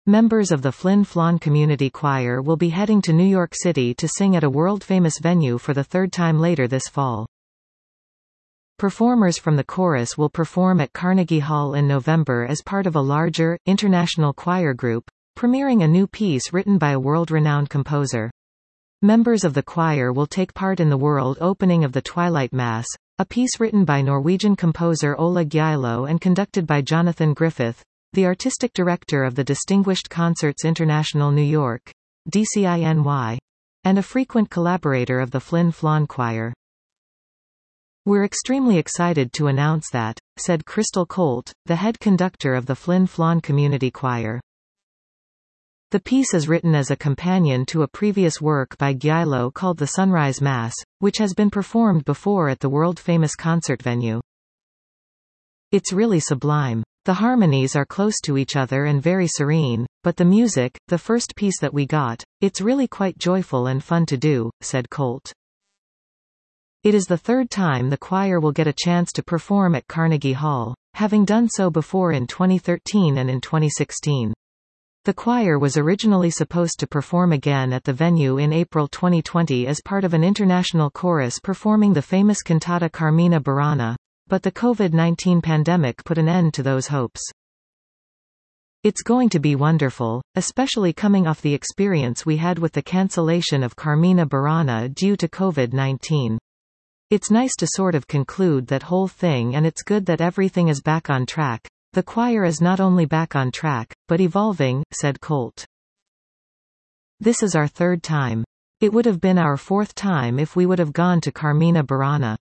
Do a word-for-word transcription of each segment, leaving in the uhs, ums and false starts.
Members of the Flin Flon Community Choir will be heading to New York City to sing at a world-famous venue for the third time later this fall. Performers from the chorus will perform at Carnegie Hall in November as part of a larger, international choir group, premiering a new piece written by a world-renowned composer. Members of the choir will take part in the world opening of the Twilight Mass, a piece written by Norwegian composer Ola Gjeilo and conducted by Jonathan Griffith, the artistic director of the Distinguished Concerts International New York, D C I N Y, and a frequent collaborator of the Flin Flon Choir. "We're extremely excited to announce that," said Crystal Colt, the head conductor of the Flin Flon Community Choir. The piece is written as a companion to a previous work by Gjeilo called The Sunrise Mass, which has been performed before at the world-famous concert venue. "It's really sublime. The harmonies are close to each other and very serene, but the music, the first piece that we got, it's really quite joyful and fun to do," said Colt. It is the third time the choir will get a chance to perform at Carnegie Hall, having done so before in twenty thirteen and in twenty sixteen. The choir was originally supposed to perform again at the venue in April twenty twenty as part of an international chorus performing the famous cantata Carmina Burana, but the COVID nineteen pandemic put an end to those hopes. "It's going to be wonderful, especially coming off the experience we had with the cancellation of Carmina Burana due to COVID nineteen. It's nice to sort of conclude that whole thing, and it's good that everything is back on track. The choir is not only back on track, but evolving," said Colt. "This is our third time. It would have been our fourth time if we would have gone to Carmina Burana."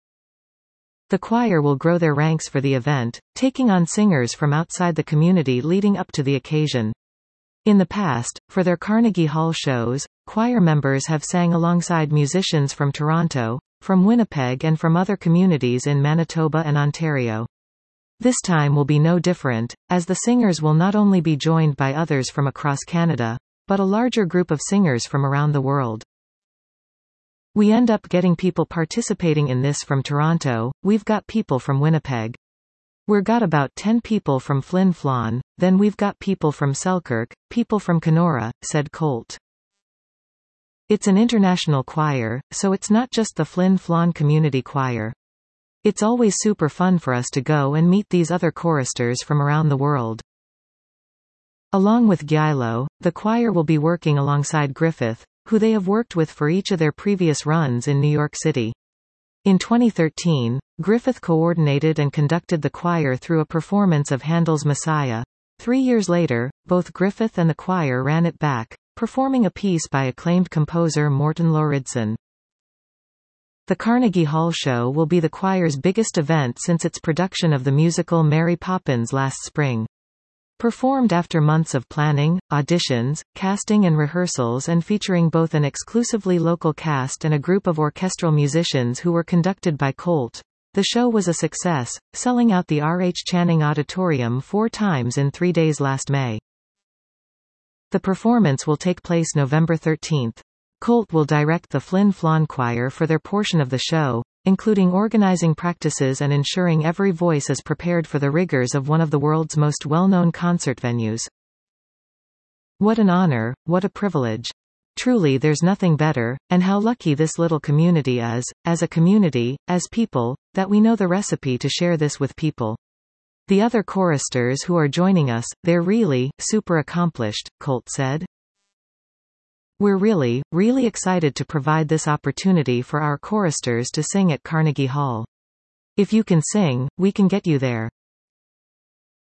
The choir will grow their ranks for the event, taking on singers from outside the community leading up to the occasion. In the past, for their Carnegie Hall shows, choir members have sang alongside musicians from Toronto, from Winnipeg and from other communities in Manitoba and Ontario. This time will be no different, as the singers will not only be joined by others from across Canada, but a larger group of singers from around the world. "We end up getting people participating in this from Toronto, we've got people from Winnipeg. We've got about ten people from Flin Flon, then we've got people from Selkirk, people from Kenora," said Colt. "It's an international choir, so it's not just the Flin Flon Community Choir. It's always super fun for us to go and meet these other choristers from around the world." Along with Gjeilo, the choir will be working alongside Griffith, who they have worked with for each of their previous runs in New York City. In twenty thirteen, Griffith coordinated and conducted the choir through a performance of Handel's Messiah. Three years later, both Griffith and the choir ran it back, performing a piece by acclaimed composer Morten Lauridsen. The Carnegie Hall show will be the choir's biggest event since its production of the musical Mary Poppins last spring. Performed after months of planning, auditions, casting and rehearsals, and featuring both an exclusively local cast and a group of orchestral musicians who were conducted by Colt, the show was a success, selling out the R H Channing Auditorium four times in three days last May. The performance will take place November thirteenth. Colt will direct the Flin Flon Choir for their portion of the show, including organizing practices and ensuring every voice is prepared for the rigors of one of the world's most well-known concert venues. "What an honor, what a privilege. Truly there's nothing better, and how lucky this little community is, as a community, as people, that we know the recipe to share this with people. The other choristers who are joining us, they're really, super accomplished," Colt said. "We're really, really excited to provide this opportunity for our choristers to sing at Carnegie Hall. If you can sing, we can get you there.